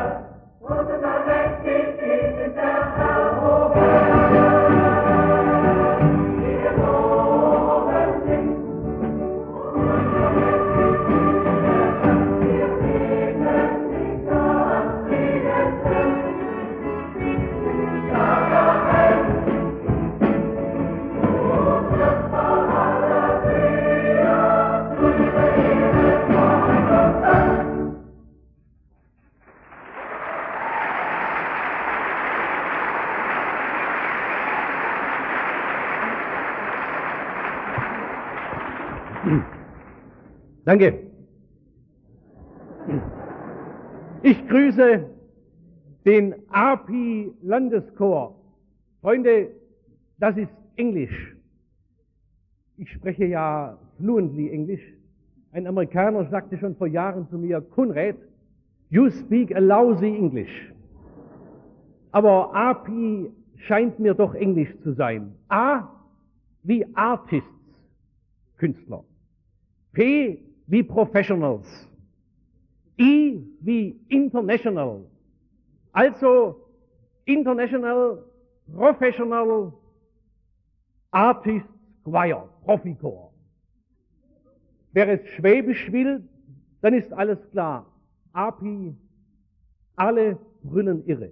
Danke. Ich grüße den API-Landeschor. Freunde, das ist Englisch. Ich spreche ja fluently Englisch. Ein Amerikaner sagte schon vor Jahren zu mir, Konrad, you speak a lousy English. Aber API scheint mir doch Englisch zu sein. A wie Artists, Künstler. P wie Professionals. I wie International. Also International, Professional, Artist, Choir, Profichor. Wer es Schwäbisch will, dann ist alles klar. API, alle brüllen irre.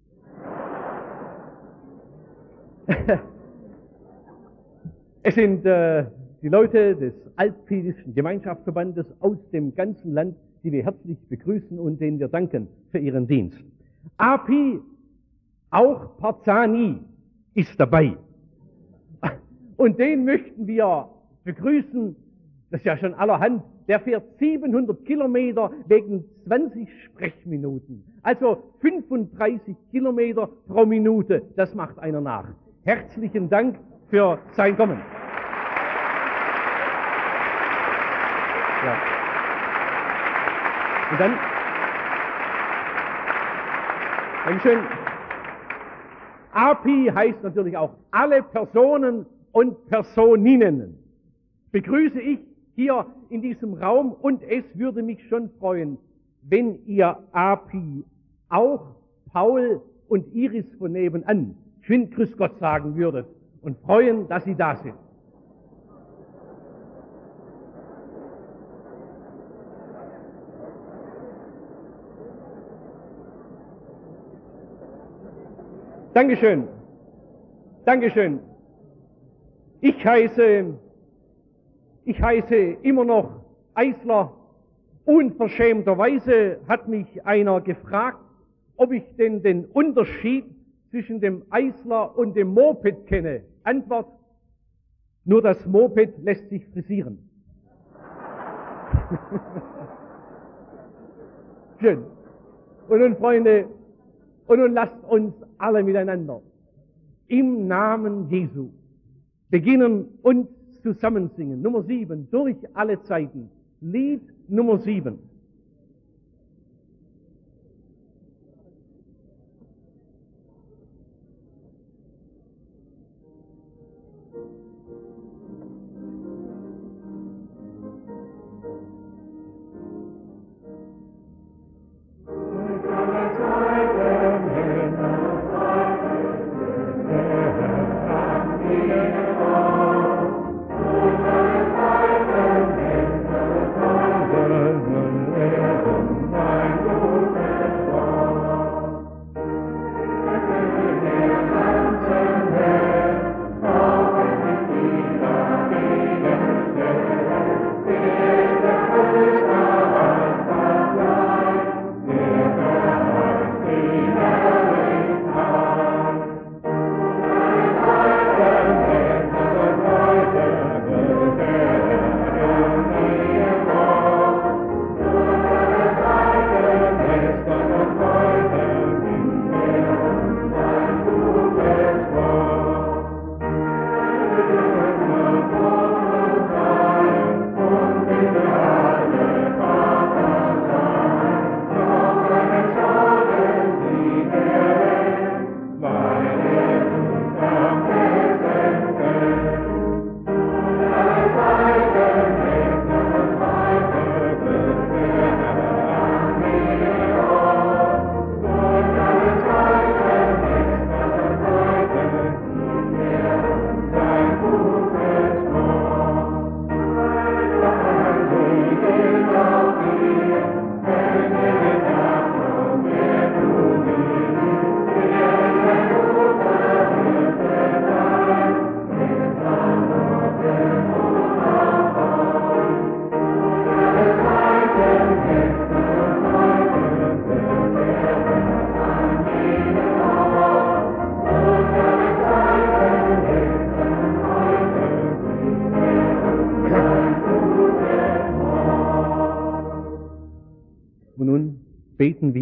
Es sind die Leute des Alpinischen Gemeinschaftsverbandes aus dem ganzen Land, die wir herzlich begrüßen und denen wir danken für ihren Dienst. API, auch Parzani, ist dabei. Und den möchten wir begrüßen, das ist ja schon allerhand, der fährt 700 Kilometer wegen 20 Sprechminuten. Also 35 Kilometer pro Minute, das macht einer nach. Herzlichen Dank für sein Kommen. Ja. Und dann, Dankeschön. API heißt natürlich auch alle Personen und Personinnen. Begrüße ich hier in diesem Raum und es würde mich schon freuen, wenn ihr API auch Paul und Iris von nebenan schön Grüß Gott sagen würdet und freuen, dass sie da sind. Dankeschön. Dankeschön. Ich heiße immer noch Eisler. Unverschämterweise hat mich einer gefragt, ob ich denn den Unterschied zwischen dem Eisler und dem Moped kenne. Antwort, nur das Moped lässt sich frisieren. Schön. Und nun, Freunde, und nun lasst uns alle miteinander im Namen Jesu beginnen und zusammen singen. Nummer 7, durch alle Zeiten. Lied Nummer 7.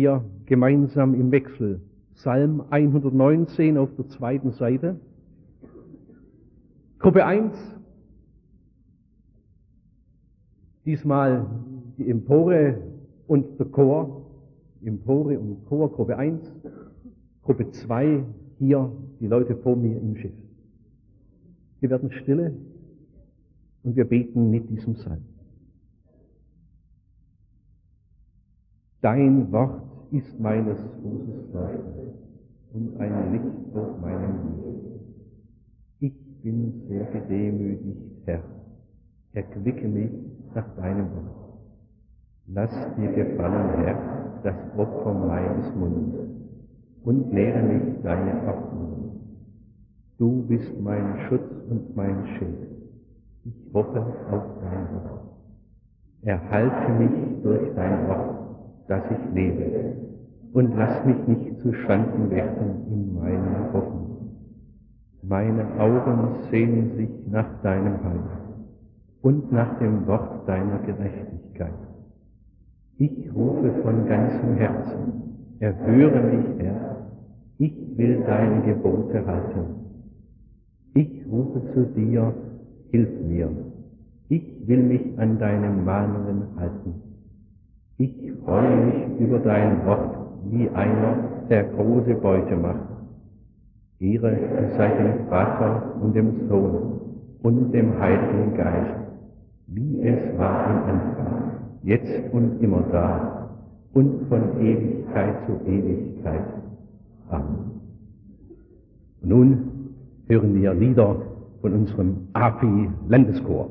wir gemeinsam im Wechsel. Psalm 119 auf der zweiten Seite. Gruppe 1. Diesmal die Empore und der Chor. Empore und Chor, Gruppe 1. Gruppe 2, hier die Leute vor mir im Schiff. Wir werden stille und wir beten mit diesem Psalm. Dein Wort ist meines Fußes Leuchte und ein Licht auf meinem Weg. Ich bin sehr gedemütigt, Herr. Erquicke mich nach deinem Wort. Lass dir gefallen, Herr, das Opfer meines Mundes und lehre mich deine Ordnung. Du bist mein Schutz und mein Schild. Ich hoffe auf dein Wort. Erhalte mich durch dein Wort, dass ich lebe, und lass mich nicht zu Schanden werden in meinen Hoffnungen. Meine Augen sehnen sich nach deinem Heil und nach dem Wort deiner Gerechtigkeit. Ich rufe von ganzem Herzen, erhöre mich, Herr, ich will deine Gebote halten. Ich rufe zu dir, hilf mir, ich will mich an deinen Mahnungen halten. Ich freue mich über dein Wort, wie einer, der große Beute macht. Ehre sei dem Vater und dem Sohn und dem Heiligen Geist, wie es war im Anfang, jetzt und immer da und von Ewigkeit zu Ewigkeit. Amen. Und nun hören wir Lieder von unserem API-Landeschor.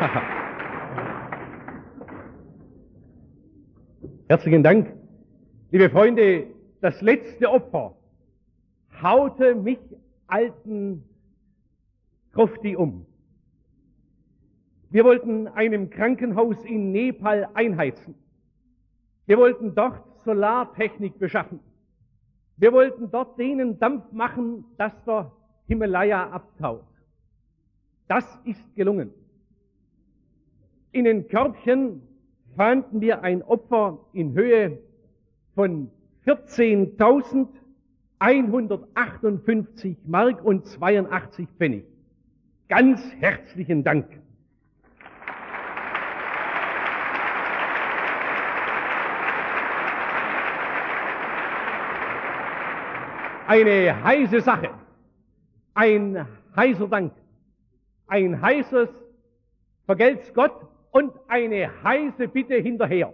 Herzlichen Dank. Liebe Freunde, das letzte Opfer haute mich alten Grufti um. Wir wollten einem Krankenhaus in Nepal einheizen. Wir wollten dort Solartechnik beschaffen. Wir wollten dort denen Dampf machen, dass der Himalaya abtaut. Das ist gelungen. In den Körbchen fanden wir ein Opfer in Höhe von 14.158 Mark und 82 Pfennig. Ganz herzlichen Dank. Eine heiße Sache, ein heißer Dank, ein heißes Vergelt's Gott und eine heiße Bitte hinterher.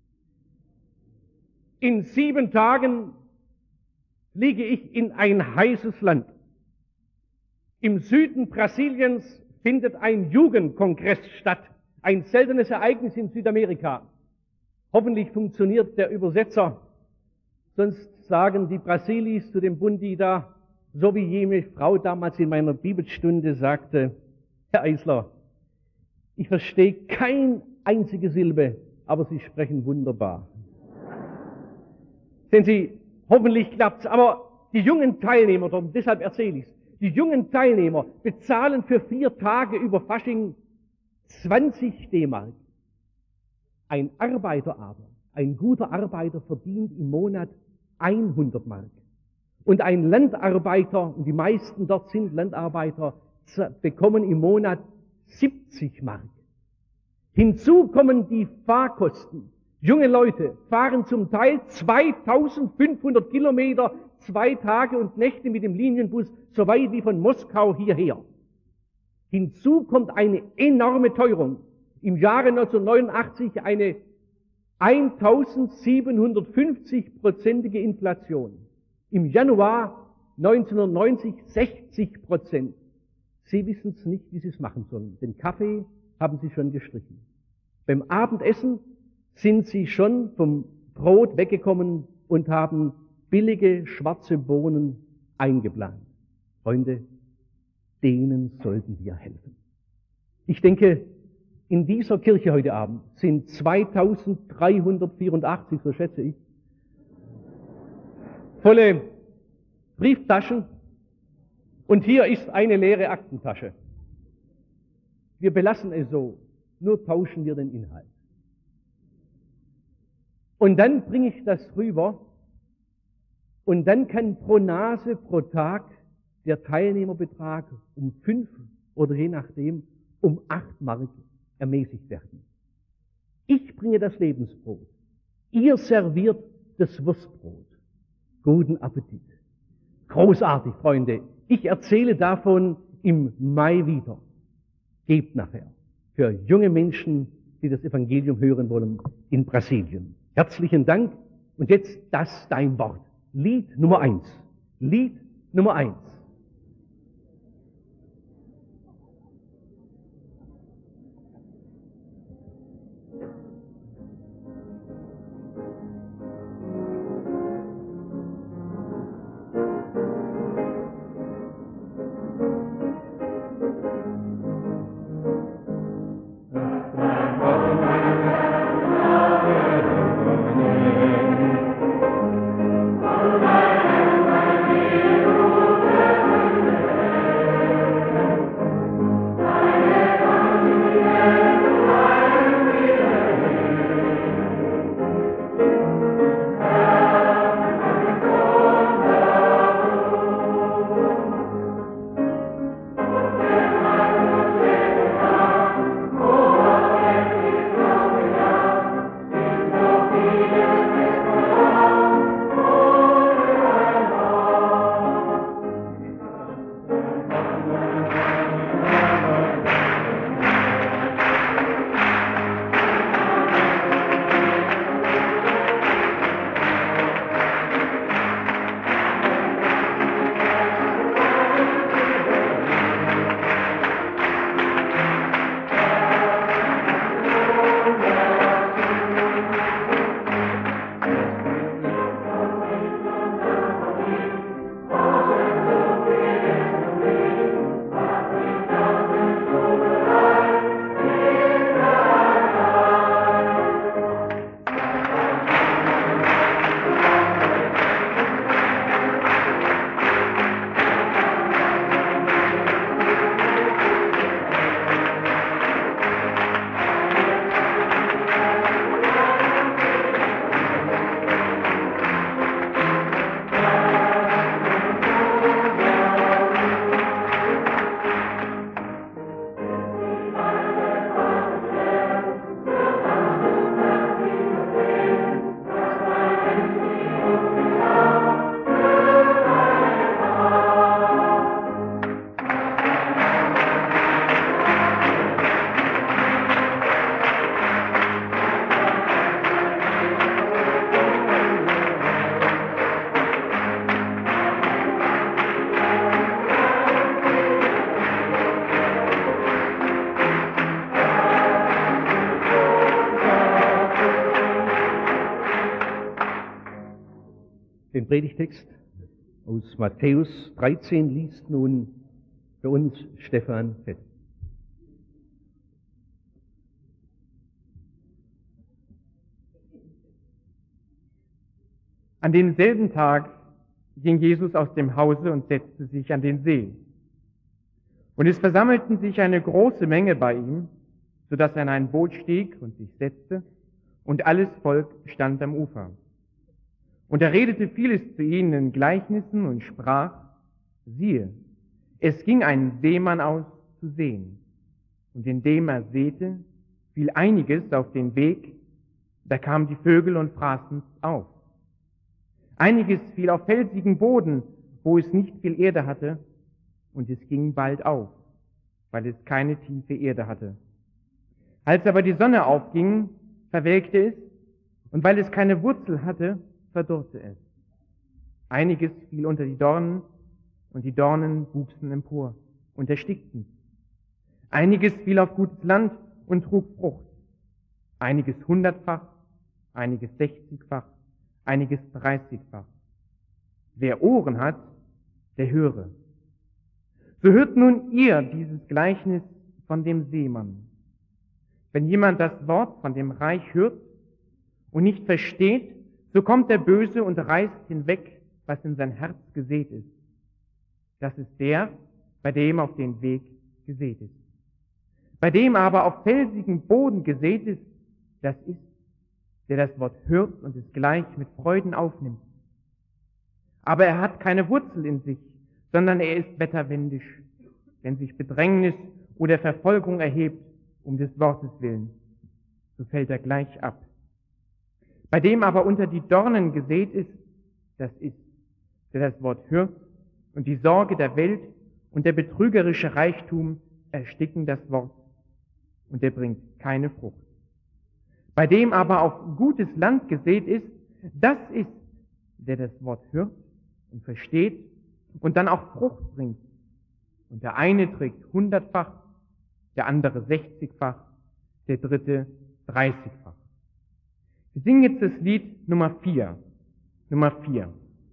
In 7 Tagen fliege ich in ein heißes Land. Im Süden Brasiliens findet ein Jugendkongress statt, ein seltenes Ereignis in Südamerika. Hoffentlich funktioniert der Übersetzer, sonst sagen die Brasilis zu dem Bundi da, so wie jene Frau damals in meiner Bibelstunde sagte, Herr Eisler, ich verstehe keine einzige Silbe, aber Sie sprechen wunderbar. Sehen Sie, hoffentlich klappt's, aber die jungen Teilnehmer, und deshalb erzähle ich's, die jungen Teilnehmer bezahlen für 4 Tage über Fasching 20 D-Mark. Ein Arbeiter aber, ein guter Arbeiter verdient im Monat 100 Mark. Und ein Landarbeiter, und die meisten dort sind Landarbeiter, bekommen im Monat 70 Mark. Hinzu kommen die Fahrkosten. Junge Leute fahren zum Teil 2500 Kilometer, 2 Tage und Nächte mit dem Linienbus, so weit wie von Moskau hierher. Hinzu kommt eine enorme Teuerung. Im Jahre 1989 eine 1750-prozentige Inflation. Im Januar 1990 60%. Sie wissen es nicht, wie Sie es machen sollen. Den Kaffee haben Sie schon gestrichen. Beim Abendessen sind Sie schon vom Brot weggekommen und haben billige schwarze Bohnen eingeplant. Freunde, denen sollten wir helfen. Ich denke, in dieser Kirche heute Abend sind 2384, so schätze ich, volle Brieftaschen und hier ist eine leere Aktentasche. Wir belassen es so, nur tauschen wir den Inhalt. Und dann bringe ich das rüber und dann kann pro Nase, pro Tag der Teilnehmerbetrag um 5 oder je nachdem um 8 Mark ermäßigt werden. Ich bringe das Lebensbrot. Ihr serviert das Wurstbrot. Guten Appetit. Großartig, Freunde. Ich erzähle davon im Mai wieder. Gebt nachher für junge Menschen, die das Evangelium hören wollen, in Brasilien. Herzlichen Dank. Und jetzt das dein Wort. Lied Nummer 1. Lied Nummer 1. Amen. Predigtext aus Matthäus 13 liest nun für uns Stefan Fett. An demselben Tag ging Jesus aus dem Hause und setzte sich an den See. Und es versammelten sich eine große Menge bei ihm, so dass er in ein Boot stieg und sich setzte, und alles Volk stand am Ufer. Und er redete vieles zu ihnen in Gleichnissen und sprach, siehe, es ging ein Seemann aus zu säen. Und indem er säte, fiel einiges auf den Weg, da kamen die Vögel und fraßen's auf. Einiges fiel auf felsigen Boden, wo es nicht viel Erde hatte, und es ging bald auf, weil es keine tiefe Erde hatte. Als aber die Sonne aufging, verwelkte es, und weil es keine Wurzel hatte, verdorrte es. Einiges fiel unter die Dornen, und die Dornen wuchsen empor und erstickten. Einiges fiel auf gutes Land und trug Frucht. Einiges 100-fach, einiges 60-fach, einiges 30-fach. Wer Ohren hat, der höre. So hört nun ihr dieses Gleichnis von dem Seemann. Wenn jemand das Wort von dem Reich hört und nicht versteht, so kommt der Böse und reißt hinweg, was in sein Herz gesät ist. Das ist der, bei dem auf den Weg gesät ist. Bei dem aber auf felsigen Boden gesät ist, das ist, der das Wort hört und es gleich mit Freuden aufnimmt. Aber er hat keine Wurzel in sich, sondern er ist wetterwendisch, wenn sich Bedrängnis oder Verfolgung erhebt, um des Wortes willen, so fällt er gleich ab. Bei dem aber unter die Dornen gesät ist, das ist, der das Wort hört und die Sorge der Welt und der betrügerische Reichtum ersticken das Wort und er bringt keine Frucht. Bei dem aber auf gutes Land gesät ist, das ist, der das Wort hört und versteht und dann auch Frucht bringt. Und der eine trägt 100-fach, der andere 60-fach, der dritte 30-fach. Wir singen jetzt das Lied Nummer 4. Nummer 4.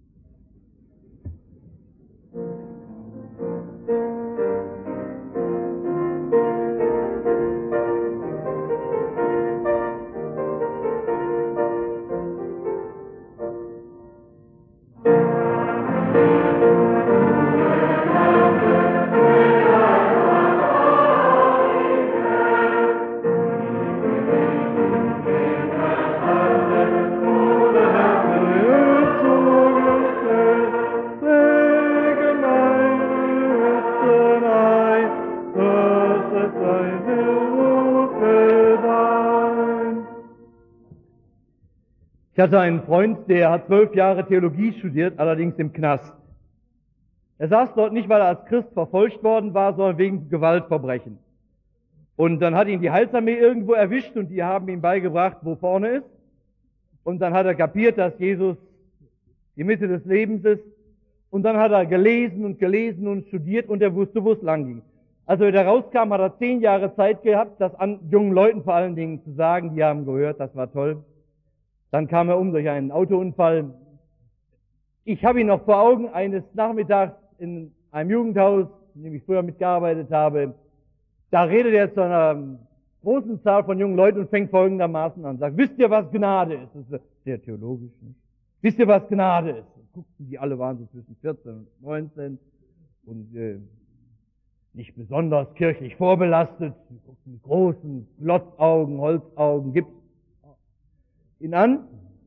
Ich hatte einen Freund, der hat 12 Jahre Theologie studiert, allerdings im Knast. Er saß dort nicht, weil er als Christ verfolgt worden war, sondern wegen Gewaltverbrechen. Und dann hat ihn die Heilsarmee irgendwo erwischt und die haben ihm beigebracht, wo vorne ist. Und dann hat er kapiert, dass Jesus die Mitte des Lebens ist. Und dann hat er gelesen und studiert und er wusste, wo es lang ging. Als er wieder rauskam, hat er 10 Jahre Zeit gehabt, das an jungen Leuten vor allen Dingen zu sagen, die haben gehört, das war toll. Dann kam er um durch einen Autounfall. Ich habe ihn noch vor Augen eines Nachmittags in einem Jugendhaus, in dem ich früher mitgearbeitet habe. Da redet er zu einer großen Zahl von jungen Leuten und fängt folgendermaßen an. Sagt, wisst ihr, was Gnade ist? Das ist sehr theologisch, nicht? Wisst ihr, was Gnade ist? Und guckten, die alle waren so zwischen 14 und 19 und nicht besonders kirchlich vorbelastet. Die guckten mit großen Glotzaugen, Holzaugen, Gips ihn an.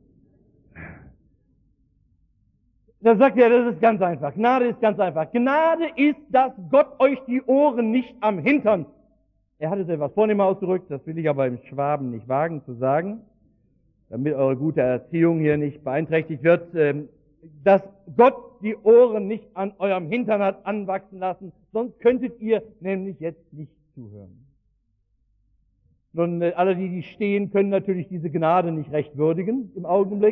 Da sagt er, das ist ganz einfach. Gnade ist ganz einfach. Gnade ist, dass Gott euch die Ohren nicht am Hintern. Er hat es etwas vornehmer ausgedrückt, das will ich aber im Schwaben nicht wagen zu sagen, damit eure gute Erziehung hier nicht beeinträchtigt wird, dass Gott die Ohren nicht an eurem Hintern hat anwachsen lassen, sonst könntet ihr nämlich jetzt nicht zuhören. Nun, alle, die stehen, können natürlich diese Gnade nicht recht würdigen im Augenblick.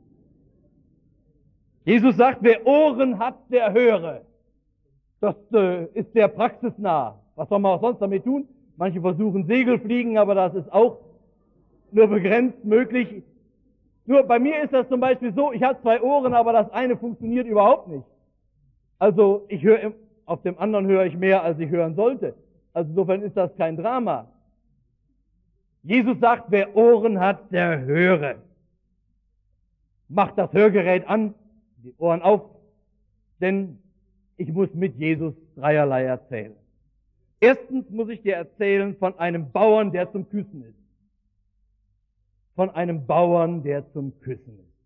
Jesus sagt, wer Ohren hat, der höre. Das ist sehr praxisnah. Was soll man auch sonst damit tun? Manche versuchen Segelfliegen, aber das ist auch nur begrenzt möglich. Nur bei mir ist das zum Beispiel so, ich habe 2 Ohren, aber das eine funktioniert überhaupt nicht. Also ich höre, auf dem anderen höre ich mehr, als ich hören sollte. Also insofern ist das kein Drama. Jesus sagt, wer Ohren hat, der höre. Macht das Hörgerät an, die Ohren auf, denn ich muss mit Jesus dreierlei erzählen. Erstens muss ich dir erzählen von einem Bauern, der zum Küssen ist. Von einem Bauern, der zum Küssen ist.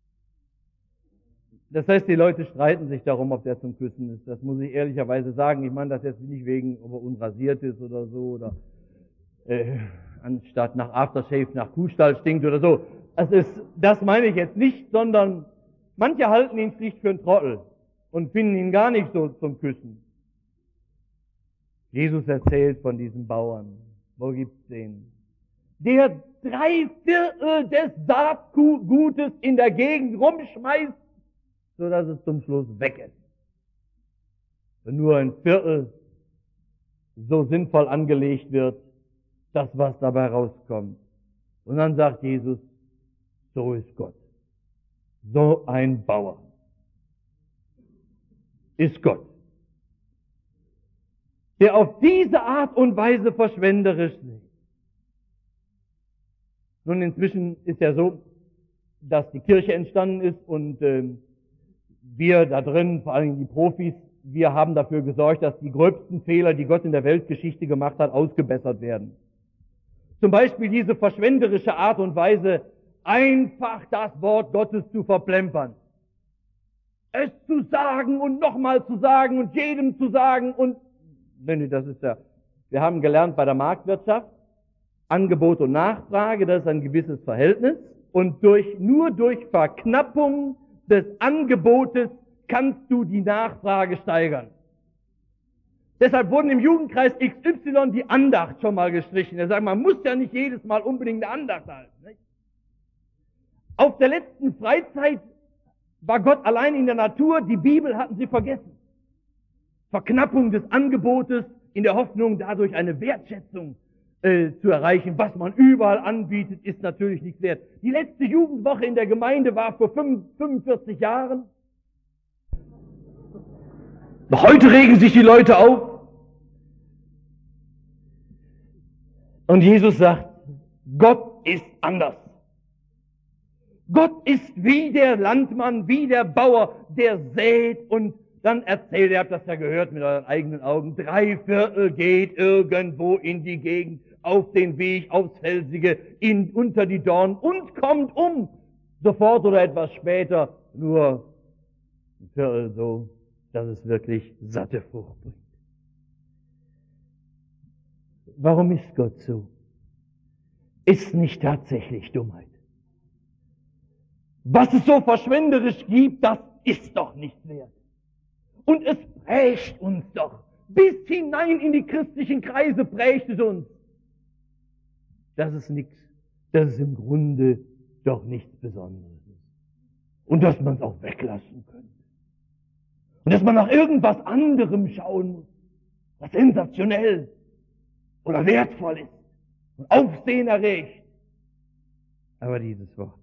Das heißt, die Leute streiten sich darum, ob der zum Küssen ist. Das muss ich ehrlicherweise sagen. Ich meine das jetzt nicht wegen, ob er unrasiert ist oder so, oder anstatt nach Aftershave nach Kuhstall stinkt oder so. Das meine ich jetzt nicht, sondern manche halten ihn schlicht für einen Trottel und finden ihn gar nicht so zum Küssen. Jesus erzählt von diesem Bauern. Wo gibt's den? Der 3/4 des Saatgutes in der Gegend rumschmeißt, so dass es zum Schluss weg ist. Wenn nur 1/4 so sinnvoll angelegt wird, das, was dabei rauskommt. Und dann sagt Jesus, so ist Gott. So ein Bauer ist Gott, der auf diese Art und Weise verschwenderisch ist. Nun, inzwischen ist ja so, dass die Kirche entstanden ist und wir da drin, vor allem die Profis, wir haben dafür gesorgt, dass die gröbsten Fehler, die Gott in der Weltgeschichte gemacht hat, ausgebessert werden. Zum Beispiel diese verschwenderische Art und Weise, einfach das Wort Gottes zu verplempern. Es zu sagen und nochmal zu sagen und jedem zu sagen und, das ist ja, wir haben gelernt bei der Marktwirtschaft, Angebot und Nachfrage, das ist ein gewisses Verhältnis und nur durch Verknappung des Angebotes kannst du die Nachfrage steigern. Deshalb wurden im Jugendkreis XY die Andacht schon mal gestrichen. Er sagt, man muss ja nicht jedes Mal unbedingt eine Andacht halten. Nicht? Auf der letzten Freizeit war Gott allein in der Natur, die Bibel hatten sie vergessen. Verknappung des Angebotes in der Hoffnung, dadurch eine Wertschätzung zu erreichen. Was man überall anbietet, ist natürlich nichts wert. Die letzte Jugendwoche in der Gemeinde war vor 45 Jahren. Noch heute regen sich die Leute auf. Und Jesus sagt, Gott ist anders. Gott ist wie der Landmann, wie der Bauer, der sät und dann erzählt, ihr habt das ja gehört mit euren eigenen Augen, 3/4 geht irgendwo in die Gegend, auf den Weg, aufs Felsige, unter die Dornen und kommt um. Sofort oder etwas später, nur 1/4 so, dass es wirklich satte Frucht bringt. Warum ist Gott so? Ist nicht tatsächlich Dummheit. Was es so verschwenderisch gibt, das ist doch nicht wert. Und es prägt uns doch. Bis hinein in die christlichen Kreise prägt es uns. Das ist nichts, dass es im Grunde doch nichts Besonderes ist. Und dass man es auch weglassen könnte. Und dass man nach irgendwas anderem schauen muss, was sensationell oder wertvoll ist und Aufsehen erregt. Aber dieses Wort.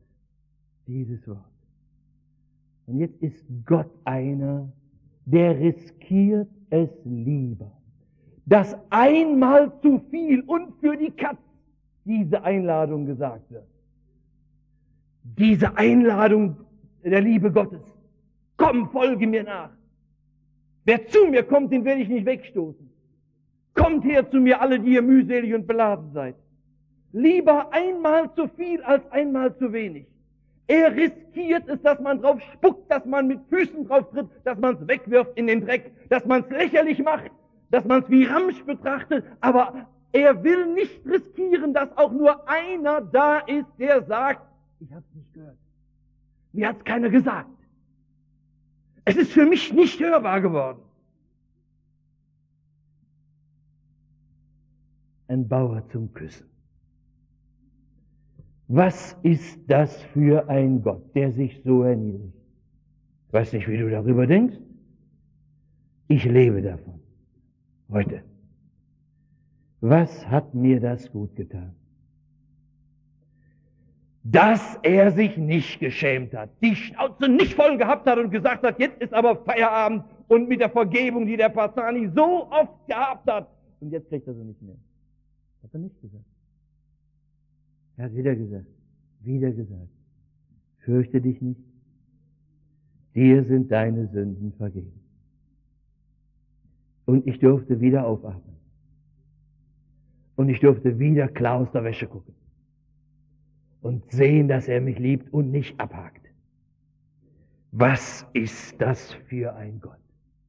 Und jetzt ist Gott einer, der riskiert es lieber, dass einmal zu viel und für die Katz diese Einladung gesagt wird. Diese Einladung der Liebe Gottes. Komm, folge mir nach. Wer zu mir kommt, den werde ich nicht wegstoßen. Kommt her zu mir, alle, die ihr mühselig und beladen seid. Lieber einmal zu viel als einmal zu wenig. Er riskiert es, dass man drauf spuckt, dass man mit Füßen drauf tritt, dass man es wegwirft in den Dreck, dass man es lächerlich macht, dass man es wie Ramsch betrachtet, aber er will nicht riskieren, dass auch nur einer da ist, der sagt, ich hab's nicht gehört. Mir hat's keiner gesagt. Es ist für mich nicht hörbar geworden. Ein Bauer zum Küssen. Was ist das für ein Gott, der sich so erniedrigt? Ich weiß nicht, wie du darüber denkst. Ich lebe davon. Heute. Was hat mir das gut getan? dass er sich nicht geschämt hat, die Schnauze nicht voll gehabt hat und gesagt hat, jetzt ist aber Feierabend und mit der Vergebung, die der Parzani so oft gehabt hat, und jetzt kriegt er sie nicht mehr. Hat er nicht gesagt. Er hat wieder gesagt, fürchte dich nicht, dir sind deine Sünden vergeben. Und ich durfte wieder aufatmen. Und ich durfte wieder klar aus der Wäsche gucken. Und sehen, dass er mich liebt und nicht abhakt. Was ist das für ein Gott?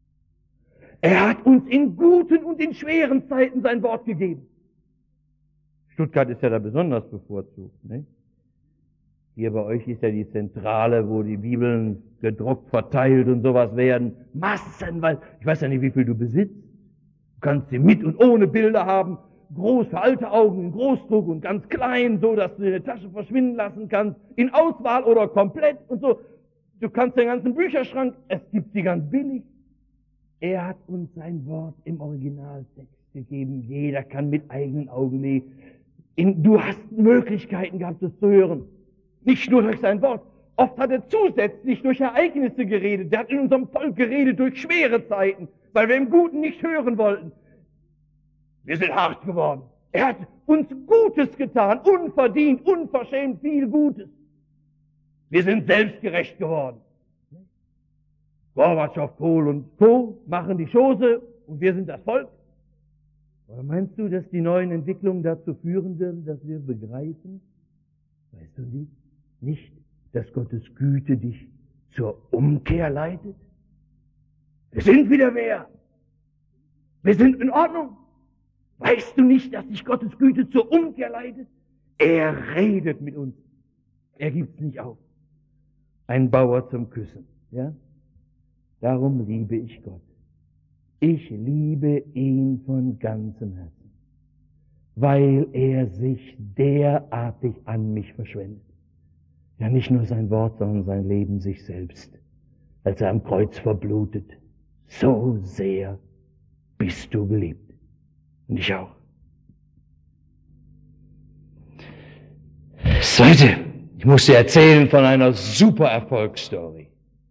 Er hat uns in guten und in schweren Zeiten sein Wort gegeben. Stuttgart ist ja da besonders bevorzugt, ne? Hier bei euch ist ja die Zentrale, wo die Bibeln gedruckt, verteilt und sowas werden. Massenweise. Ich weiß ja nicht, wie viel du besitzt. Du kannst sie mit und ohne Bilder haben. Groß für alte Augen, in Großdruck und ganz klein, so dass du in der Tasche verschwinden lassen kannst. In Auswahl oder komplett und so. Du kannst den ganzen Bücherschrank, es gibt sie ganz billig. Er hat uns sein Wort im Originaltext gegeben. Jeder kann mit eigenen Augen lesen. Du hast Möglichkeiten gehabt, das zu hören. Nicht nur durch sein Wort. Oft hat er zusätzlich durch Ereignisse geredet. Der hat in unserem Volk geredet durch schwere Zeiten, weil wir im Guten nicht hören wollten. Wir sind hart geworden. Er hat uns Gutes getan, unverdient, unverschämt viel Gutes. Wir sind selbstgerecht geworden. Gorbatschow, Kohl und Co. machen die Chose und wir sind das Volk. Oder meinst du, dass die neuen Entwicklungen dazu führen werden, dass wir begreifen? Weißt du nicht, dass Gottes Güte dich zur Umkehr leitet? Wir sind wieder wer. Wir sind in Ordnung. Weißt du nicht, dass dich Gottes Güte zur Umkehr leitet? Er redet mit uns. Er gibt's nicht auf. Ein Bauer zum Küssen, ja? Darum liebe ich Gott. Ich liebe ihn von ganzem Herzen, weil er sich derartig an mich verschwendet. Ja, nicht nur sein Wort, sondern sein Leben sich selbst, als er am Kreuz verblutet. So sehr bist du geliebt. Und ich auch. Das Zweite, ich muss dir erzählen von einer super Erfolgsstory.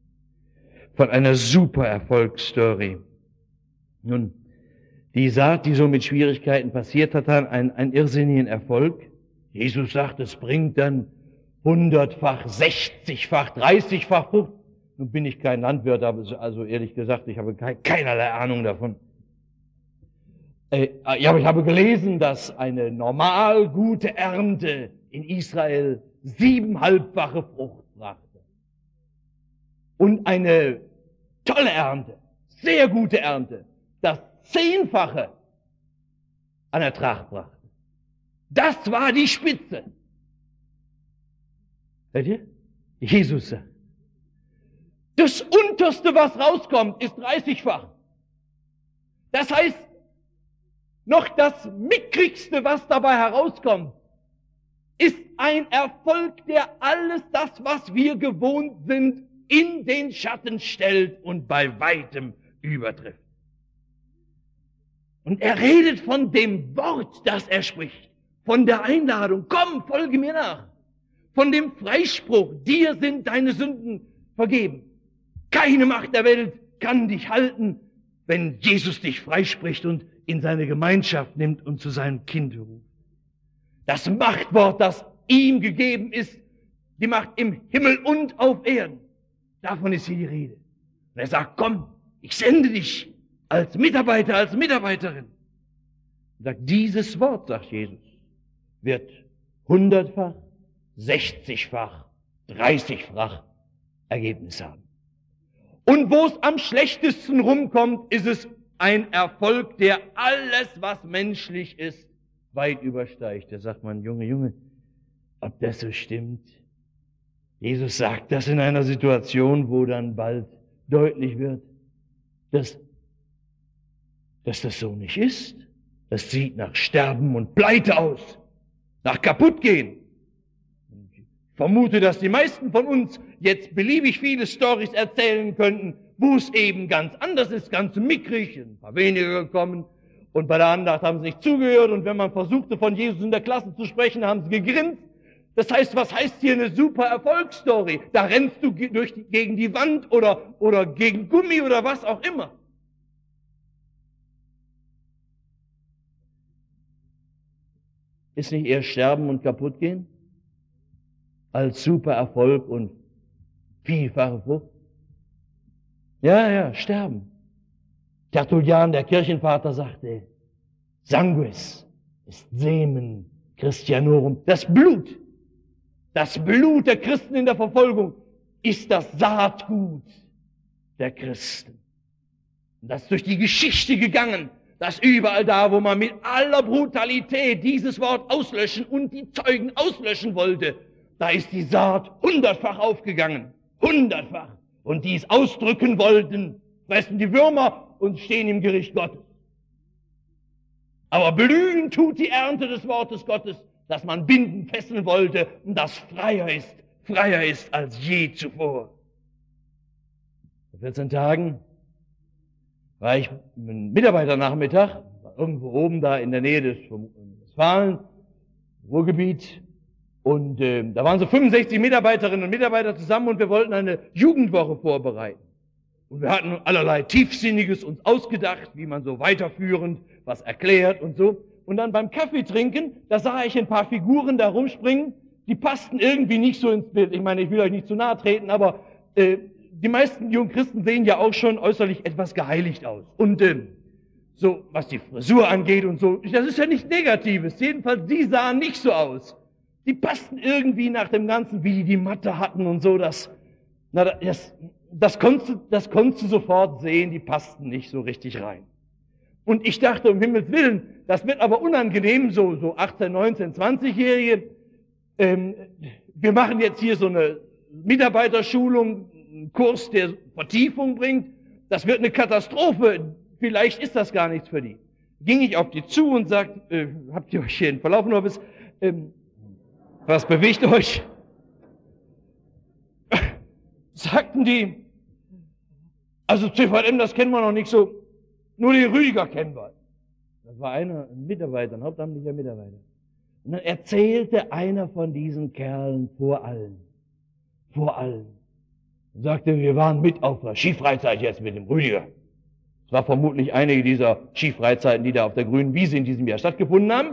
Nun, die Saat, die so mit Schwierigkeiten passiert hat, hat einen irrsinnigen Erfolg. Jesus sagt, es bringt dann 100-fach, 60-fach, 30-fach Frucht. Nun bin ich kein Landwirt, aber also ehrlich gesagt, ich habe keinerlei Ahnung davon. Aber ich habe gelesen, dass eine normal gute Ernte in Israel 7,5-fache Frucht brachte. Und eine tolle Ernte, sehr gute Ernte, das 10-fache an Ertrag brachte. Das war die Spitze. Hört ihr? Jesus sagt, das Unterste, was rauskommt, ist 30-fach. Das heißt, noch das Mickrigste, was dabei herauskommt, ist ein Erfolg, der alles das, was wir gewohnt sind, in den Schatten stellt und bei weitem übertrifft. Und er redet von dem Wort, das er spricht, von der Einladung, komm, folge mir nach, von dem Freispruch, dir sind deine Sünden vergeben. Keine Macht der Welt kann dich halten, wenn Jesus dich freispricht und in seine Gemeinschaft nimmt und zu seinem Kind ruft. Das Machtwort, das ihm gegeben ist, die Macht im Himmel und auf Erden. Davon ist hier die Rede. Und er sagt, komm, ich sende dich als Mitarbeiter, als Mitarbeiterin. Er sagt, dieses Wort, sagt Jesus, wird 100-fach, 60-fach, 30-fach Ergebnis haben. Und wo es am schlechtesten rumkommt, ist es ein Erfolg, der alles, was menschlich ist, weit übersteigt. Da sagt man, Junge, ob das so stimmt? Jesus sagt das in einer Situation, wo dann bald deutlich wird, dass das so nicht ist. Das sieht nach Sterben und Pleite aus, nach Kaputtgehen. Ich vermute, dass die meisten von uns jetzt beliebig viele Storys erzählen könnten, wo es eben ganz anders ist, ganz mickrig, ein paar wenige gekommen und bei der Andacht haben sie nicht zugehört und wenn man versuchte, von Jesus in der Klasse zu sprechen, haben sie gegrinst. Das heißt, was heißt hier eine super Erfolgsstory? Da rennst du gegen die Wand oder gegen Gummi oder was auch immer. Ist nicht eher sterben und kaputt gehen als super Erfolg und vielfache Frucht? Ja, sterben. Tertullian, der Kirchenvater, sagte, Sanguis ist Semen Christianorum. Das Blut der Christen in der Verfolgung ist das Saatgut der Christen. Und das ist durch die Geschichte gegangen, dass überall da, wo man mit aller Brutalität dieses Wort auslöschen und die Zeugen auslöschen wollte, da ist die Saat 100-fach aufgegangen. 100-fach. Und die es ausdrücken wollten, fressen die Würmer und stehen im Gericht Gottes. Aber blühen tut die Ernte des Wortes Gottes, dass man binden, fesseln wollte und das freier ist als je zuvor. Vor 14 Tagen war ich ein Mitarbeiternachmittag, irgendwo oben da in der Nähe des Westfalen, Ruhrgebiet, und da waren so 65 Mitarbeiterinnen und Mitarbeiter zusammen und wir wollten eine Jugendwoche vorbereiten. Und wir hatten allerlei Tiefsinniges uns ausgedacht, wie man so weiterführend was erklärt und so. Und dann beim Kaffee trinken, da sah ich ein paar Figuren da rumspringen, die passten irgendwie nicht so ins Bild. Ich meine, ich will euch nicht zu nahe treten, aber die meisten jungen Christen sehen ja auch schon äußerlich etwas geheiligt aus. Und so, was die Frisur angeht und so, das ist ja nichts Negatives. Jedenfalls, die sahen nicht so aus. Die passten irgendwie nach dem Ganzen, wie die Matte hatten und so, das konntest du sofort sehen, die passten nicht so richtig rein. Und ich dachte, um Himmels Willen, das wird aber unangenehm, so 18, 19, 20-Jährige. Wir machen jetzt hier so eine Mitarbeiterschulung, einen Kurs, der Vertiefung bringt. Das wird eine Katastrophe. Vielleicht ist das gar nichts für die. Ging ich auf die zu und sagte, habt ihr euch hier verlaufen oder was bewegt euch? Sagten die, also CVM, das kennen wir noch nicht so, nur den Rüdiger kennen wir. Das war ein Mitarbeiter, ein hauptamtlicher Mitarbeiter. Und dann erzählte einer von diesen Kerlen vor allen, und sagte, wir waren mit auf der Skifreizeit jetzt mit dem Rüdiger. Es war vermutlich einige dieser Skifreizeiten, die da auf der grünen Wiese in diesem Jahr stattgefunden haben.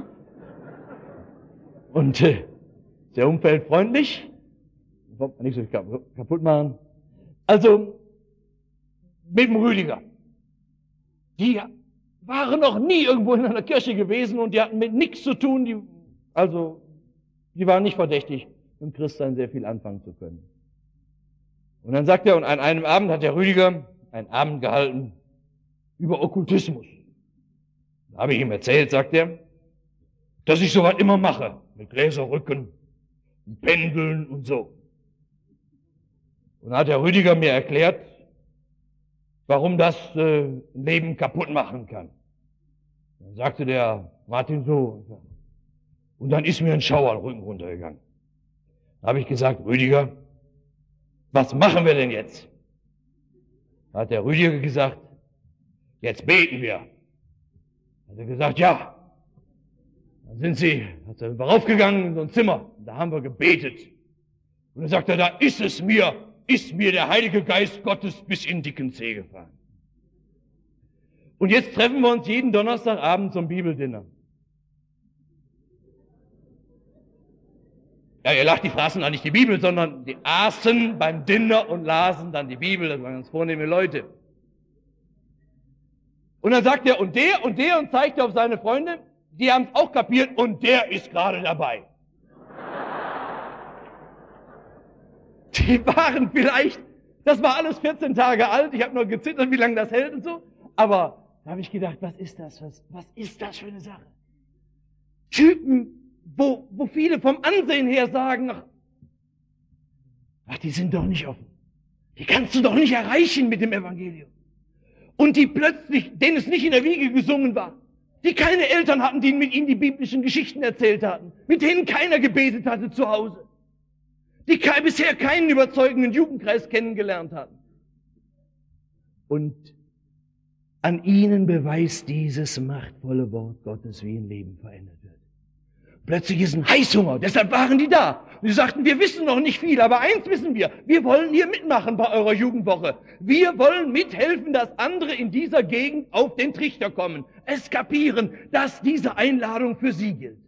Und sehr umweltfreundlich. Nicht so kaputt machen. Also, mit dem Rüdiger. Die waren noch nie irgendwo in einer Kirche gewesen und die hatten mit nichts zu tun. Die waren nicht verdächtig, mit dem Christsein sehr viel anfangen zu können. Und dann sagt er, und an einem Abend hat der Rüdiger einen Abend gehalten über Okkultismus. Da habe ich ihm erzählt, sagt er, dass ich sowas immer mache, mit Gläserrücken, Pendeln und so. Und dann hat der Rüdiger mir erklärt, warum das ein Leben kaputt machen kann. Dann sagte der Martin so, und dann ist mir ein Schauer den Rücken runtergegangen. Da habe ich gesagt, Rüdiger, was machen wir denn jetzt? Da hat der Rüdiger gesagt, jetzt beten wir. Hat er gesagt, ja. Dann sind wir raufgegangen in so ein Zimmer, da haben wir gebetet. Und dann sagt er, da ist mir der Heilige Geist Gottes bis in dicken Zeh gefahren. Und jetzt treffen wir uns jeden Donnerstagabend zum Bibeldinner. Ja, ihr lacht, die fraßen auch nicht die Bibel, sondern die aßen beim Dinner und lasen dann die Bibel. Das waren ganz vornehme Leute. Und dann sagt er, und der, und zeigt auf seine Freunde, die haben es auch kapiert, und der ist gerade dabei. Die waren vielleicht, das war alles 14 Tage alt, ich habe nur gezittert, wie lange das hält und so, aber da habe ich gedacht, was ist das für eine Sache? Typen, wo viele vom Ansehen her sagen, ach, die sind doch nicht offen. Die kannst du doch nicht erreichen mit dem Evangelium. Und die plötzlich, denen es nicht in der Wiege gesungen war, die keine Eltern hatten, die mit ihnen die biblischen Geschichten erzählt hatten, mit denen keiner gebetet hatte zu Hause, die bisher keinen überzeugenden Jugendkreis kennengelernt hatten. Und an ihnen beweist dieses machtvolle Wort Gottes, wie ein Leben verändert wird. Plötzlich ist ein Heißhunger, deshalb waren die da. Und sie sagten, wir wissen noch nicht viel, aber eins wissen wir wollen hier mitmachen bei eurer Jugendwoche. Wir wollen mithelfen, dass andere in dieser Gegend auf den Trichter kommen, es kapieren, dass diese Einladung für sie gilt.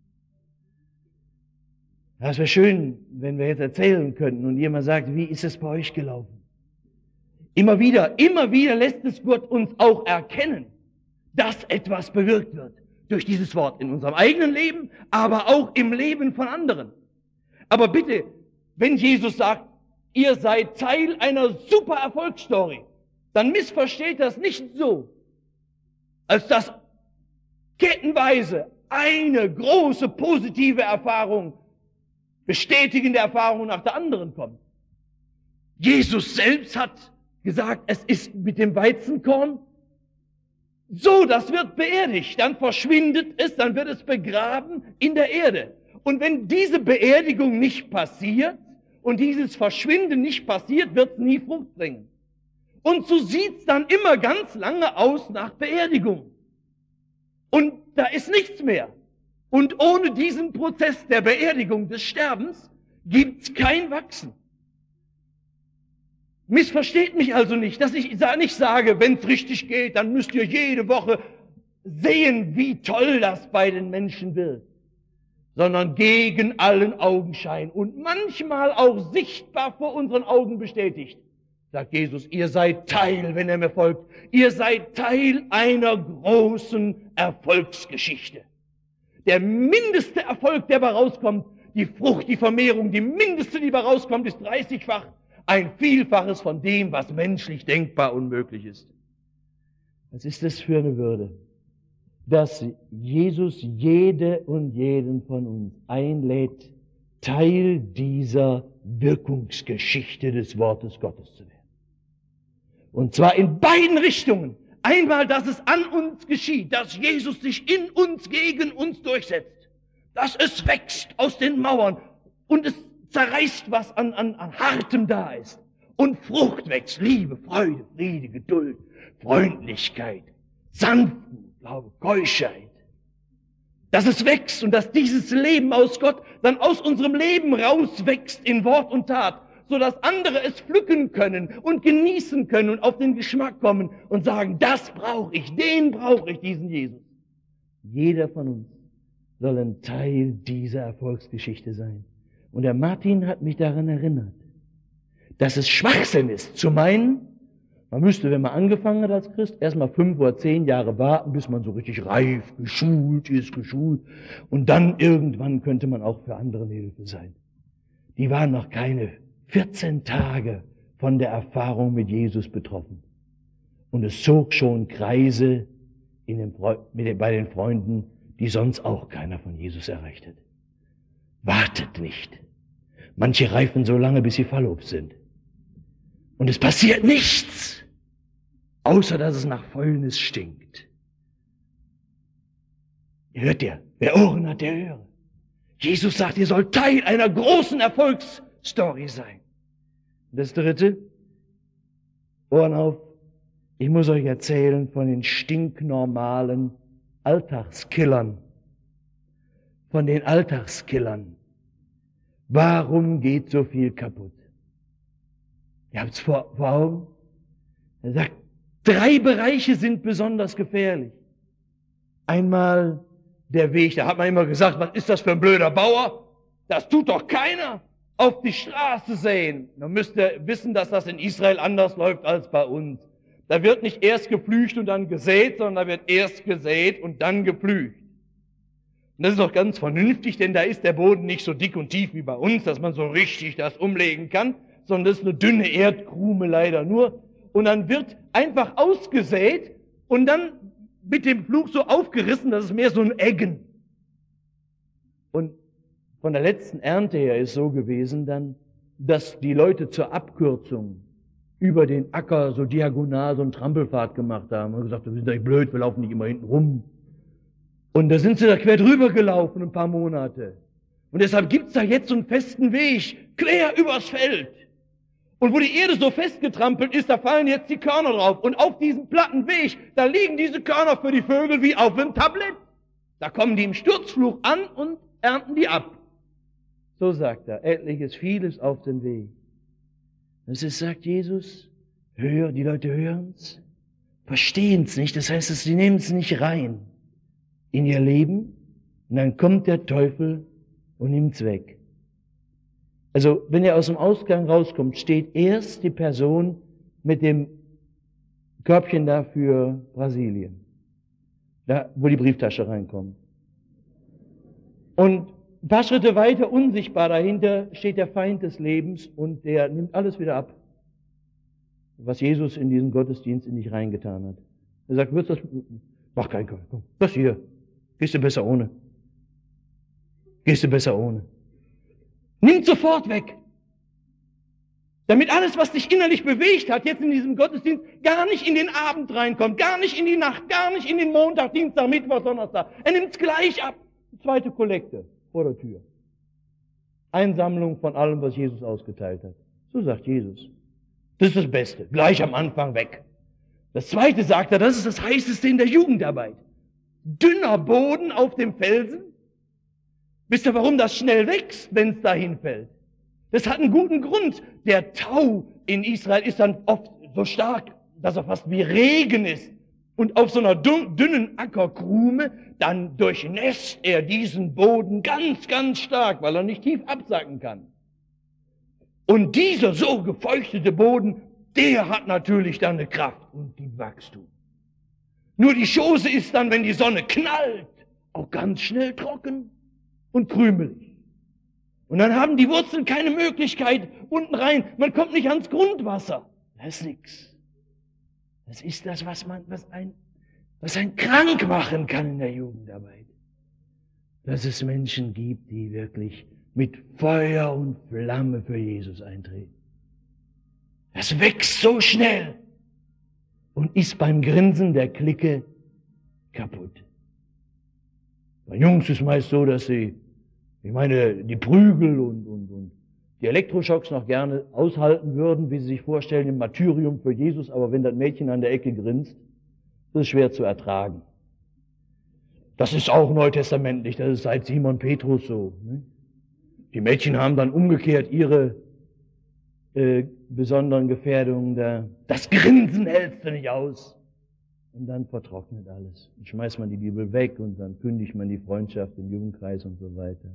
Das wäre schön, wenn wir jetzt erzählen könnten und jemand sagt, wie ist es bei euch gelaufen? Immer wieder lässt es Gott uns auch erkennen, dass etwas bewirkt wird durch dieses Wort in unserem eigenen Leben, aber auch im Leben von anderen. Aber bitte, wenn Jesus sagt, ihr seid Teil einer super Erfolgsstory, dann missversteht das nicht so, als dass kettenweise eine große positive Erfahrung, bestätigende Erfahrung nach der anderen kommt. Jesus selbst hat gesagt, es ist mit dem Weizenkorn so, das wird beerdigt, dann verschwindet es, dann wird es begraben in der Erde. Und wenn diese Beerdigung nicht passiert und dieses Verschwinden nicht passiert, wird es nie Frucht bringen. Und so sieht's dann immer ganz lange aus nach Beerdigung. Und da ist nichts mehr. Und ohne diesen Prozess der Beerdigung des Sterbens gibt's kein Wachsen. Missversteht mich also nicht, dass ich nicht sage, wenn's richtig geht, dann müsst ihr jede Woche sehen, wie toll das bei den Menschen wird. Sondern gegen allen Augenschein und manchmal auch sichtbar vor unseren Augen bestätigt, sagt Jesus, ihr seid Teil, wenn er mir folgt, ihr seid Teil einer großen Erfolgsgeschichte. Der mindeste Erfolg, der dabei rauskommt, die Frucht, die Vermehrung, die mindeste, die dabei rauskommt, ist 30-fach, ein Vielfaches von dem, was menschlich denkbar unmöglich ist. Was ist das für eine Würde? Dass Jesus jede und jeden von uns einlädt, Teil dieser Wirkungsgeschichte des Wortes Gottes zu werden. Und zwar in beiden Richtungen. Einmal, dass es an uns geschieht, dass Jesus sich in uns, gegen uns durchsetzt, dass es wächst aus den Mauern und es zerreißt, was an Hartem da ist. Und Frucht wächst, Liebe, Freude, Friede, Geduld, Freundlichkeit, Sanftmut, Glaube, Keuschheit. Dass es wächst und dass dieses Leben aus Gott dann aus unserem Leben rauswächst in Wort und Tat, so dass andere es pflücken können und genießen können und auf den Geschmack kommen und sagen, das brauche ich, den brauche ich, diesen Jesus. Jeder von uns soll ein Teil dieser Erfolgsgeschichte sein. Und der Martin hat mich daran erinnert, dass es Schwachsinn ist, zu meinen, man müsste, wenn man angefangen hat als Christ, erstmal 5 oder 10 Jahre warten, bis man so richtig reif, geschult ist, und dann irgendwann könnte man auch für andere Hilfe sein. Die waren noch keine 14 Tage von der Erfahrung mit Jesus betroffen. Und es zog schon Kreise bei den Freunden, die sonst auch keiner von Jesus erreicht hat. Wartet nicht. Manche reifen so lange, bis sie Fallobst sind. Und es passiert nichts, außer dass es nach Fäulnis stinkt. Hört ihr? Wer Ohren hat, der höre. Jesus sagt, ihr sollt Teil einer großen Erfolgsstory sein. Und das Dritte, Ohren auf, ich muss euch erzählen von den stinknormalen Alltagskillern. Von den Alltagskillern. Warum geht so viel kaputt? Ihr habt es vor Augen? Er sagt, 3 Bereiche sind besonders gefährlich. Einmal der Weg, da hat man immer gesagt, was ist das für ein blöder Bauer? Das tut doch keiner. Auf die Straße säen. Man müsste wissen, dass das in Israel anders läuft als bei uns. Da wird nicht erst gepflügt und dann gesät, sondern da wird erst gesät und dann gepflügt. Und das ist doch ganz vernünftig, denn da ist der Boden nicht so dick und tief wie bei uns, dass man so richtig das umlegen kann, sondern das ist eine dünne Erdkrume leider nur. Und dann wird einfach ausgesät und dann mit dem Pflug so aufgerissen, das ist mehr so ein Eggen. Und von der letzten Ernte her ist so gewesen dann, dass die Leute zur Abkürzung über den Acker so diagonal so einen Trampelpfad gemacht haben und gesagt, wir sind doch blöd, wir laufen nicht immer hinten rum. Und da sind sie da quer drüber gelaufen ein paar Monate. Und deshalb gibt's da jetzt so einen festen Weg, quer übers Feld. Und wo die Erde so festgetrampelt ist, da fallen jetzt die Körner drauf. Und auf diesem platten Weg, da liegen diese Körner für die Vögel wie auf einem Tablett. Da kommen die im Sturzflug an und ernten die ab. So sagt er, etliches, vieles auf den Weg. Das ist, sagt Jesus, die Leute hören's, verstehen's nicht, das heißt, sie nehmen es nicht rein in ihr Leben, und dann kommt der Teufel und nimmt's weg. Also, wenn er aus dem Ausgang rauskommt, steht erst die Person mit dem Körbchen da für Brasilien, da, wo die Brieftasche reinkommt. Und ein paar Schritte weiter, unsichtbar dahinter, steht der Feind des Lebens und der nimmt alles wieder ab, was Jesus in diesen Gottesdienst in dich reingetan hat. Er sagt, willst du das? Mach keinen Kopf, komm, das hier. Gehst du besser ohne. Gehst du besser ohne. Nimmt sofort weg. Damit alles, was dich innerlich bewegt hat, jetzt in diesem Gottesdienst, gar nicht in den Abend reinkommt, gar nicht in die Nacht, gar nicht in den Montag, Dienstag, Mittwoch, Donnerstag. Er nimmt es gleich ab. Die zweite Kollekte vor der Tür. Einsammlung von allem, was Jesus ausgeteilt hat. So sagt Jesus. Das ist das Beste. Gleich am Anfang weg. Das Zweite sagt er, das ist das Heißeste in der Jugendarbeit. Dünner Boden auf dem Felsen. Wisst ihr, warum das schnell wächst, wenn es dahin fällt? Das hat einen guten Grund. Der Tau in Israel ist dann oft so stark, dass er fast wie Regen ist. Und auf so einer dünnen Ackerkrume, dann durchnässt er diesen Boden ganz, ganz stark, weil er nicht tief absacken kann. Und dieser so gefeuchtete Boden, der hat natürlich dann eine Kraft und die Wachstum. Nur die Chose ist dann, wenn die Sonne knallt, auch ganz schnell trocken und krümelig. Und dann haben die Wurzeln keine Möglichkeit unten rein. Man kommt nicht ans Grundwasser. Das ist nichts. Das ist das, was einen krank machen kann in der Jugendarbeit. Dass es Menschen gibt, die wirklich mit Feuer und Flamme für Jesus eintreten. Das wächst so schnell und ist beim Grinsen der Clique kaputt. Bei Jungs ist meist so, dass sie, die Prügel und die Elektroschocks noch gerne aushalten würden, wie sie sich vorstellen, im Martyrium für Jesus, aber wenn das Mädchen an der Ecke grinst, das ist schwer zu ertragen. Das ist auch neutestamentlich, das ist seit Simon Petrus so. Ne? Die Mädchen haben dann umgekehrt ihre besonderen Gefährdungen da. Das Grinsen hältst du nicht aus. Und dann vertrocknet alles. Dann schmeißt man die Bibel weg und dann kündigt man die Freundschaft im Jugendkreis und so weiter.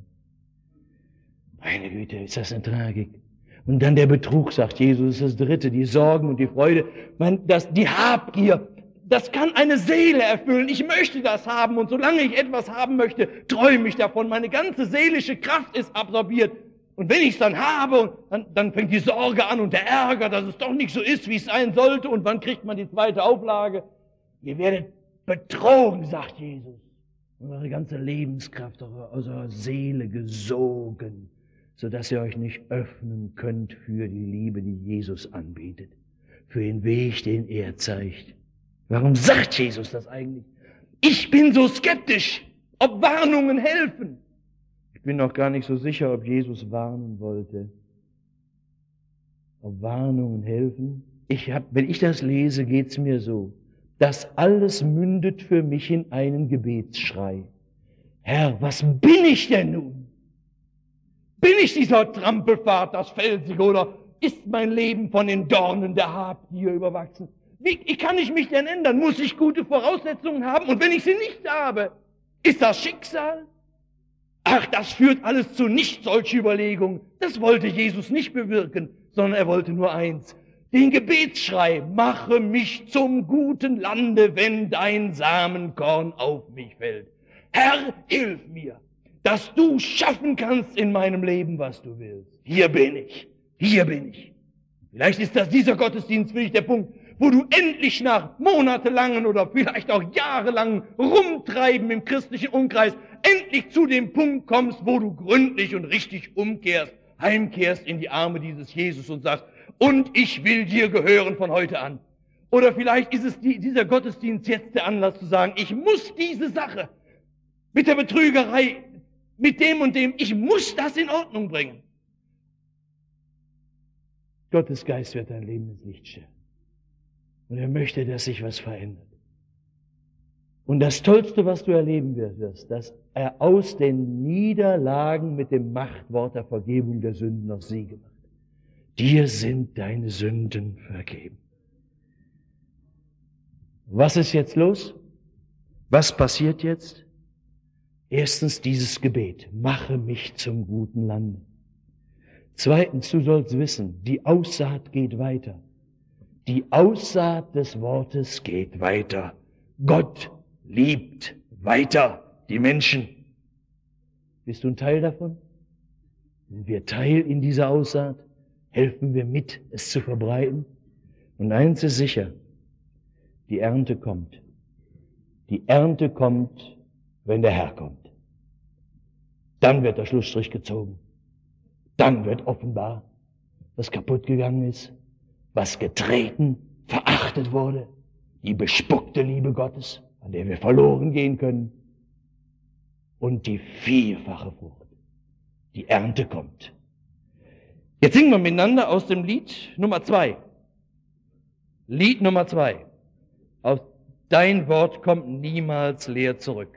Meine Güte, ist das eine Tragik. Und dann der Betrug, sagt Jesus, ist das Dritte, die Sorgen und die Freude. Die Habgier, das kann eine Seele erfüllen. Ich möchte das haben und solange ich etwas haben möchte, träume ich davon. Meine ganze seelische Kraft ist absorbiert. Und wenn ich es dann habe, dann fängt die Sorge an und der Ärger, dass es doch nicht so ist, wie es sein sollte. Und wann kriegt man die zweite Auflage? Ihr werdet betrogen, sagt Jesus. Und eure ganze Lebenskraft aus eurer Seele gesogen, sodass ihr euch nicht öffnen könnt für die Liebe, die Jesus anbietet, für den Weg, den er zeigt. Warum sagt Jesus das eigentlich? Ich bin so skeptisch, ob Warnungen helfen. Ich bin noch gar nicht so sicher, ob Jesus warnen wollte. Ob Warnungen helfen? Wenn ich das lese, geht's mir so. Das alles mündet für mich in einen Gebetsschrei. Herr, was bin ich denn nun? Bin ich dieser Trampelpfad, das Felsige, oder ist mein Leben von den Dornen der Habgier überwachsen? Wie kann ich mich denn ändern? Muss ich gute Voraussetzungen haben? Und wenn ich sie nicht habe, ist das Schicksal? Ach, das führt alles zu nicht solche Überlegungen. Das wollte Jesus nicht bewirken, sondern er wollte nur eins. Den Gebetsschrei, mache mich zum guten Lande, wenn dein Samenkorn auf mich fällt. Herr, hilf mir, dass du schaffen kannst in meinem Leben, was du willst. Hier bin ich, hier bin ich. Vielleicht ist das dieser Gottesdienst für dich der Punkt, wo du endlich nach monatelangen oder vielleicht auch jahrelangen Rumtreiben im christlichen Umkreis endlich zu dem Punkt kommst, wo du gründlich und richtig umkehrst, heimkehrst in die Arme dieses Jesus und sagst, und ich will dir gehören von heute an. Oder vielleicht ist es dieser Gottesdienst jetzt der Anlass zu sagen, ich muss diese Sache mit der Betrügerei, mit dem und dem, ich muss das in Ordnung bringen. Gottes Geist wird dein Leben ins Licht stellen. Und er möchte, dass sich was verändert. Und das Tollste, was du erleben wirst, dass er aus den Niederlagen mit dem Machtwort der Vergebung der Sünden noch Siege macht. Dir sind deine Sünden vergeben. Was ist jetzt los? Was passiert jetzt? Erstens dieses Gebet, mache mich zum guten Lande. Zweitens, du sollst wissen, die Aussaat geht weiter. Die Aussaat des Wortes geht weiter. Gott liebt weiter die Menschen. Bist du ein Teil davon? Sind wir Teil in dieser Aussaat? Helfen wir mit, es zu verbreiten? Und eins ist sicher, die Ernte kommt. Die Ernte kommt, wenn der Herr kommt. Dann wird der Schlussstrich gezogen. Dann wird offenbar, was kaputt gegangen ist, was getreten, verachtet wurde, die bespuckte Liebe Gottes, an der wir verloren gehen können, und die vielfache Frucht. Die Ernte kommt. Jetzt singen wir miteinander aus dem Lied Nummer 2. Lied Nummer 2. Aus Dein Wort kommt niemals leer zurück.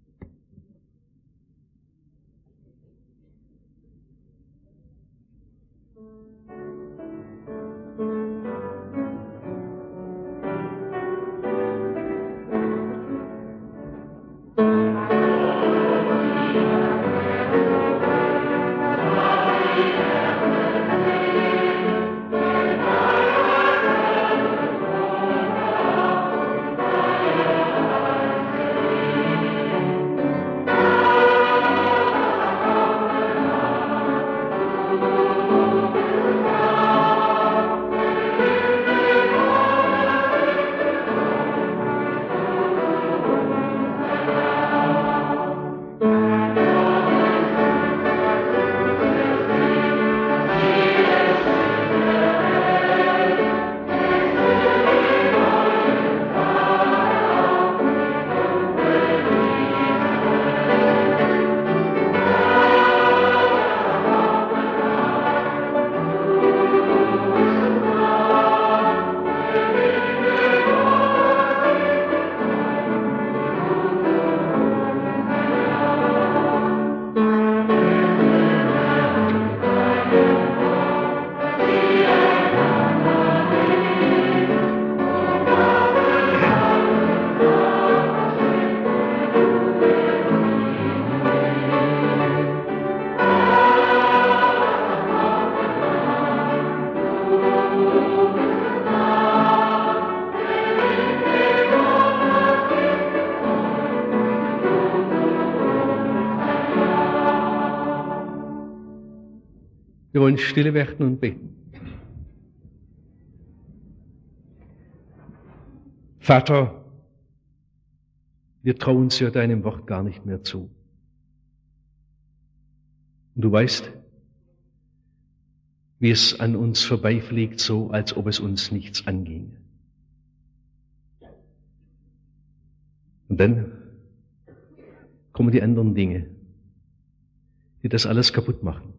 Wir wollen stille werden und beten. Vater, wir trauen es ja deinem Wort gar nicht mehr zu. Und du weißt, wie es an uns vorbeifliegt, so als ob es uns nichts anginge. Und dann kommen die anderen Dinge, die das alles kaputt machen.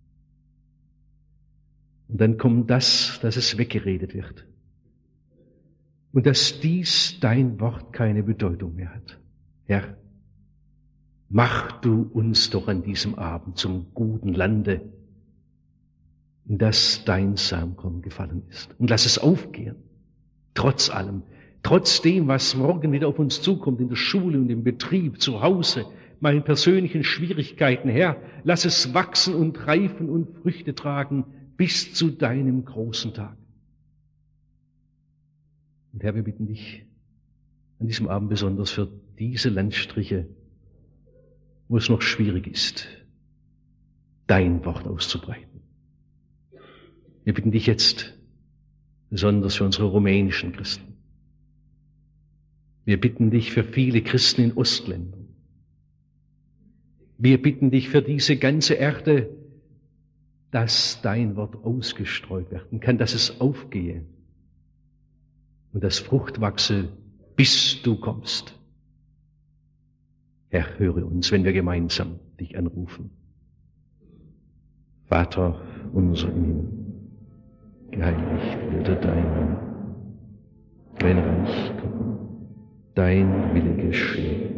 Und dann kommt das, dass es weggeredet wird. Und dass dies dein Wort keine Bedeutung mehr hat. Herr, mach du uns doch an diesem Abend zum guten Lande, in das dein Samenkorn gefallen ist. Und lass es aufgehen, trotz allem, trotz dem, was morgen wieder auf uns zukommt, in der Schule und im Betrieb, zu Hause, meinen persönlichen Schwierigkeiten. Herr, lass es wachsen und reifen und Früchte tragen, bis zu deinem großen Tag. Und Herr, wir bitten dich an diesem Abend besonders für diese Landstriche, wo es noch schwierig ist, dein Wort auszubreiten. Wir bitten dich jetzt besonders für unsere rumänischen Christen. Wir bitten dich für viele Christen in Ostländern. Wir bitten dich für diese ganze Erde, dass dein Wort ausgestreut werden kann, dass es aufgehe und dass Frucht wachse, bis du kommst. Herr, höre uns, wenn wir gemeinsam dich anrufen. Vater unser im Himmel, geheiligt werde dein Name, dein Reich komme, dein Wille geschehe.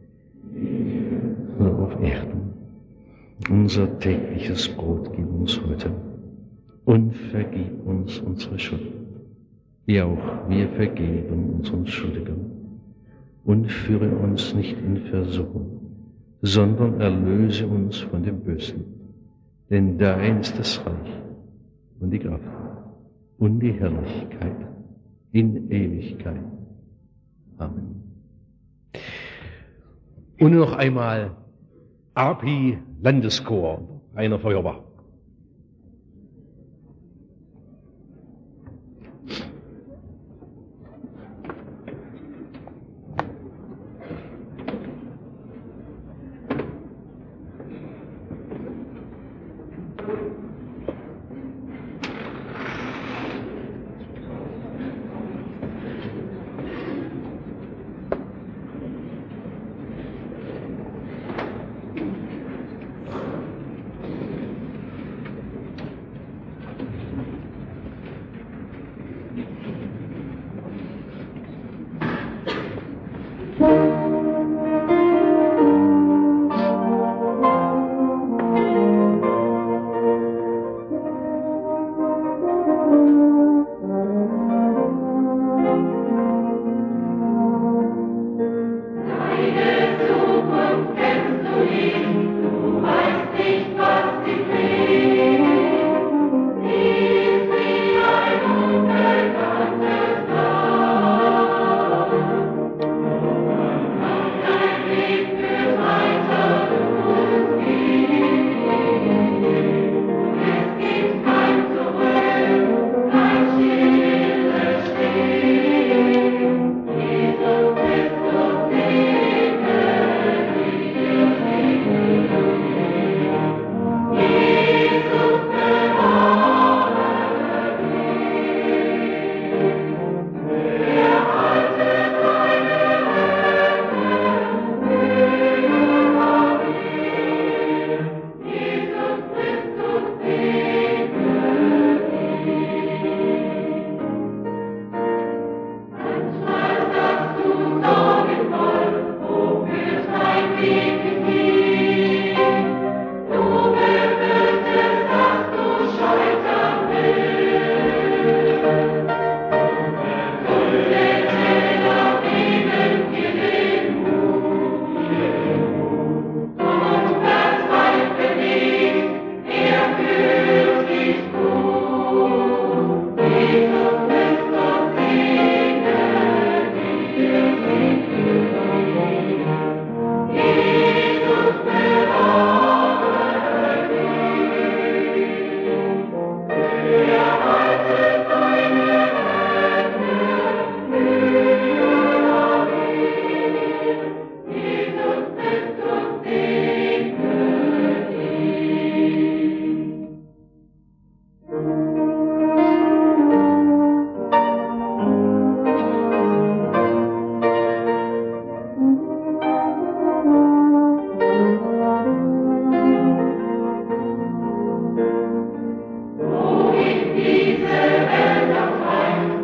Herr auf Erden, unser tägliches Brot gib uns heute und vergib uns unsere Schuld, wie auch wir vergeben unseren Schuldigern. Und führe uns nicht in Versuchung, sondern erlöse uns von dem Bösen. Denn dein ist das Reich und die Kraft und die Herrlichkeit in Ewigkeit. Amen. Und noch einmal RP Landeschor, Rainer Feuerbach.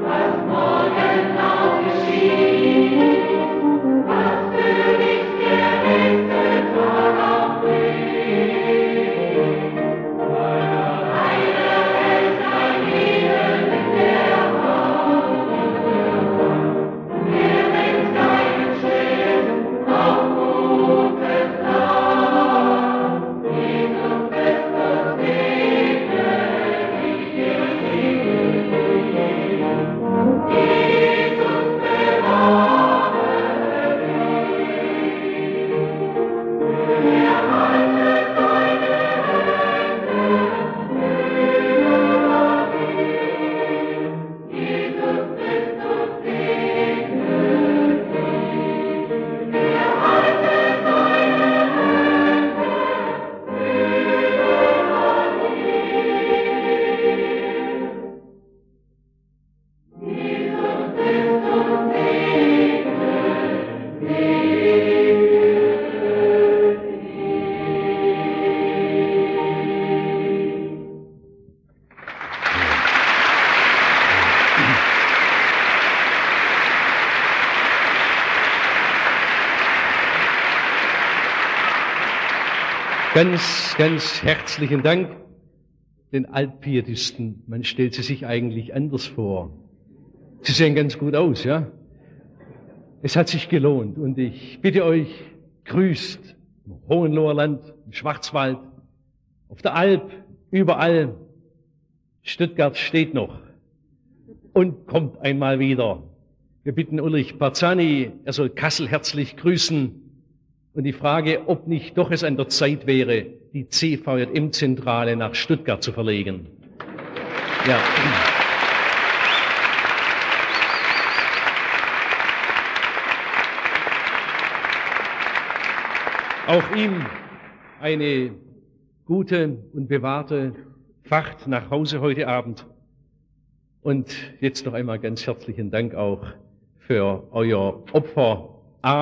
Für dich Ganz, ganz herzlichen Dank den Altpietisten. Man stellt sie sich eigentlich anders vor. Sie sehen ganz gut aus, ja? Es hat sich gelohnt und ich bitte euch, grüßt im Hohenloherland, im Schwarzwald, auf der Alp, überall. Stuttgart steht noch und kommt einmal wieder. Wir bitten Ulrich Barzani, er soll Kassel herzlich grüßen. Und die Frage, ob nicht doch es an der Zeit wäre, die CVJM-Zentrale nach Stuttgart zu verlegen. Ja. Auch ihm eine gute und bewahrte Fahrt nach Hause heute Abend. Und jetzt noch einmal ganz herzlichen Dank auch für euer Opfer.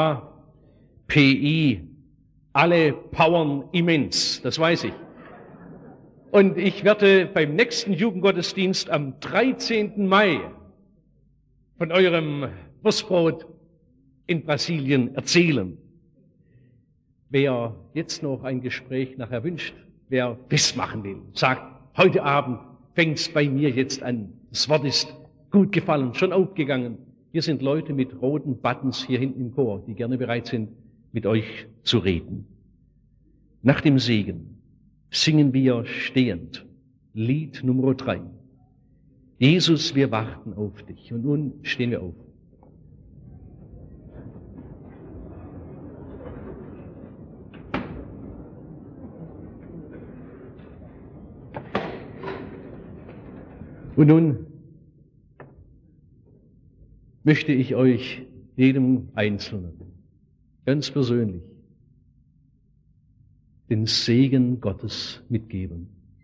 PI, alle powern immens, das weiß ich. Und ich werde beim nächsten Jugendgottesdienst am 13. Mai von eurem Wurstbrot in Brasilien erzählen. Wer jetzt noch ein Gespräch nachher wünscht, wer festmachen will, sagt, heute Abend fängt's bei mir jetzt an. Das Wort ist gut gefallen, schon aufgegangen. Hier sind Leute mit roten Buttons hier hinten im Chor, die gerne bereit sind, mit euch zu reden. Nach dem Segen singen wir stehend Lied Nummer 3. Jesus, wir warten auf dich. Und nun stehen wir auf. Und nun möchte ich euch, jedem Einzelnen, ganz persönlich, den Segen Gottes mitgeben.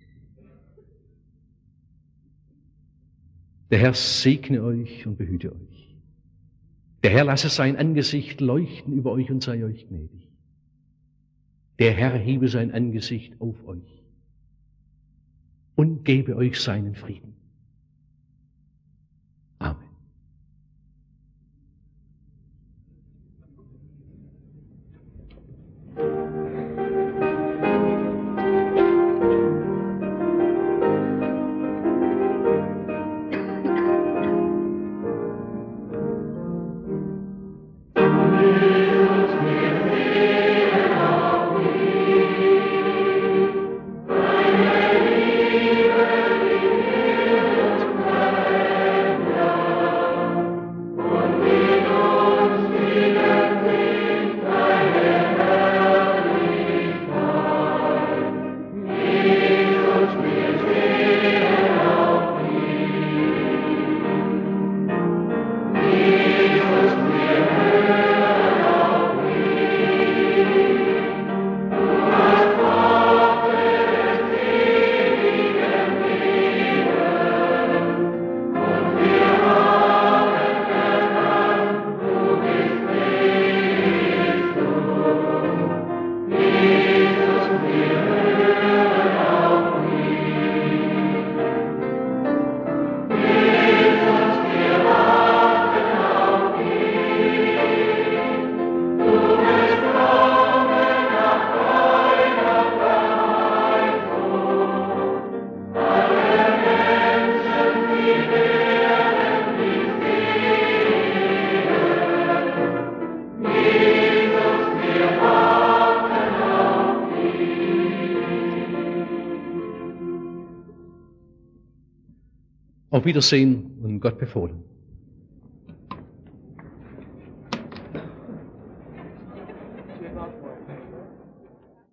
Der Herr segne euch und behüte euch. Der Herr lasse sein Angesicht leuchten über euch und sei euch gnädig. Der Herr hebe sein Angesicht auf euch und gebe euch seinen Frieden. Amen. Auf Wiedersehen und Gott befohlen.